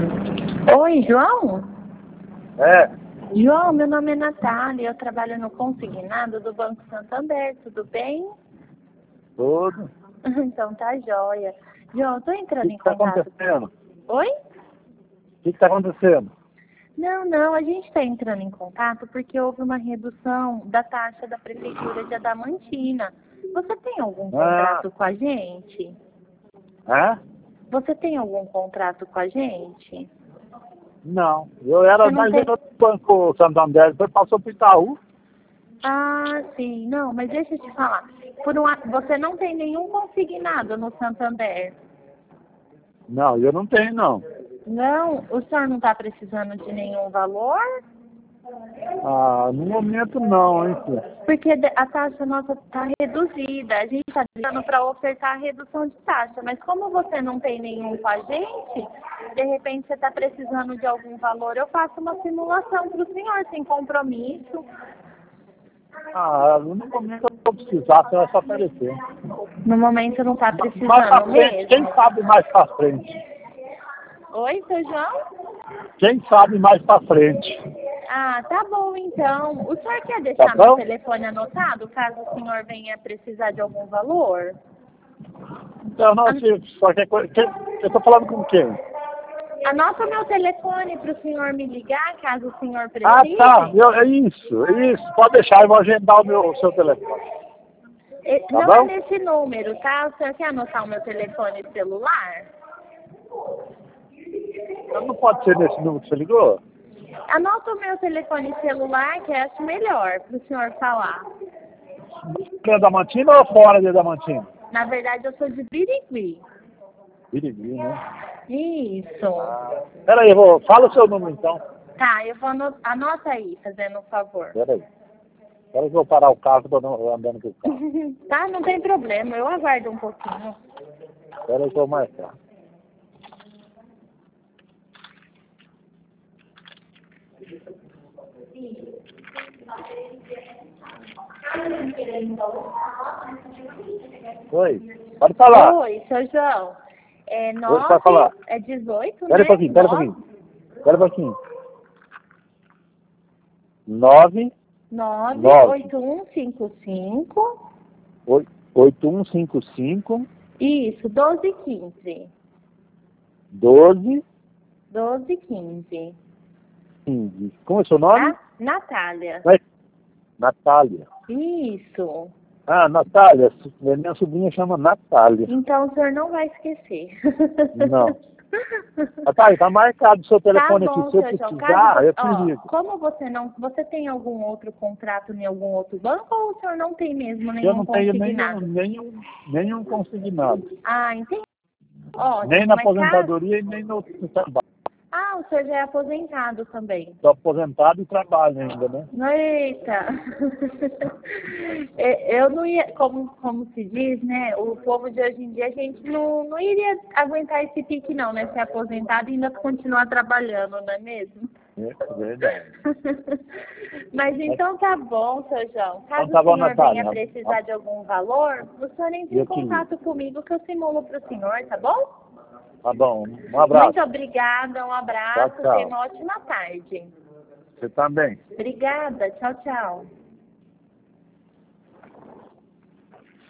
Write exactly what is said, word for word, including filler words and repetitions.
Oi, João? É, João, meu nome é Natália, eu trabalho no consignado do Banco Santander, tudo bem? tudo. Então tá jóia. João, eu tô O entrando que em está contato. acontecendo? Oi? O que está acontecendo? Não, não, a gente está entrando em contato porque houve uma redução da taxa da Prefeitura de Adamantina. Você tem algum contrato com a gente? Hã? Você tem algum contrato com a gente? Não. Eu era Você não mais tem- do Banco Santander, depois passou para o Itaú. Ah, sim, não, mas deixa eu te falar. Por um, a- você não tem nenhum consignado no Santander? Não, eu não tenho, não. Não? O senhor não está precisando de nenhum valor? Ah, no momento não, hein, filho? Porque de- a taxa nossa está reduzida. A gente está dando para ofertar a redução de taxa. Mas como você não tem nenhum com a gente, de repente você está precisando de algum valor, eu faço uma simulação para o senhor, sem compromisso. Ah, no momento eu vou precisar, você vai só aparecer. No momento não está Mais pra precisando frente, quem mesmo. sabe mais pra frente? Oi, seu João? Quem sabe mais pra frente? Ah, tá bom então. O senhor quer Tá deixar meu bom? telefone anotado, caso o senhor venha precisar de algum valor? Então, não, se qualquer coisa. Quem, eu tô falando com quem? Anota o meu telefone para o senhor me ligar, caso o senhor Ah, precise. tá. Eu, é isso, é isso. Pode deixar, eu vou agendar o, meu, o seu telefone. E- Tá Não é bom? nesse número, tá? O senhor quer anotar o meu telefone celular? Então, não pode ser nesse número que você ligou? Anota o meu telefone celular, que eu acho melhor para o senhor falar. Dentro da Diamantina ou fora da Diamantina? Na verdade, eu sou de Birigui. Birigui, né? Isso. Peraí, eu vou. Fala o seu número então. Tá, eu vou anotar. Anota aí, fazendo um favor. Peraí. Peraí que eu vou parar o carro, tô não- andando com o carro. Tá, não tem problema, eu aguardo um pouquinho. Peraí que eu vou marcar. Oi, pode falar. Oi, seu João. É Oi, nove, pode falar. é dezoito, Pera né? um pouquinho, pera um Nove, pouquinho. Pera um pouquinho. Nove, nove, Nove. oito, um, cinco, cinco. oi- oito um cinco cinco, Isso, doze, quinze. doze, Doze, quinze. quinze. Como é o seu nome? Tá? Natália. Vai. Natália. Isso. Ah, Natália. Minha sobrinha chama Natália. Então o senhor não vai esquecer. Não. Natália, tá marcado o seu Tá telefone bom, aqui. Se eu seu João. precisar, Caso eu você, te ó, ligo. como você não, você tem algum outro contrato em algum outro banco ou o senhor não tem mesmo Eu nenhum não tenho nenhum, consignado? nenhum, nenhum consignado. Ah, entendi. Ótimo, Nem na mas caso... aposentadoria e nem no, no trabalho. Ah, o senhor já é aposentado também. Estou aposentado e trabalho ainda, né? Eita! É, eu não ia, como, como se diz, né? O povo de hoje em dia, a gente não, não iria aguentar esse pique não, né? Ser aposentado e ainda continuar trabalhando, não é mesmo? É verdade. Mas então tá bom, seu João. Caso Então tá bom, o senhor Natália. venha precisar de algum valor, o senhor entre em Eu te ligo. contato comigo que eu simulo para o senhor, tá bom? Tá bom. Um abraço. Muito obrigada, um abraço, Tchau, tchau. tenha uma ótima tarde. Você também. Obrigada, tchau, tchau.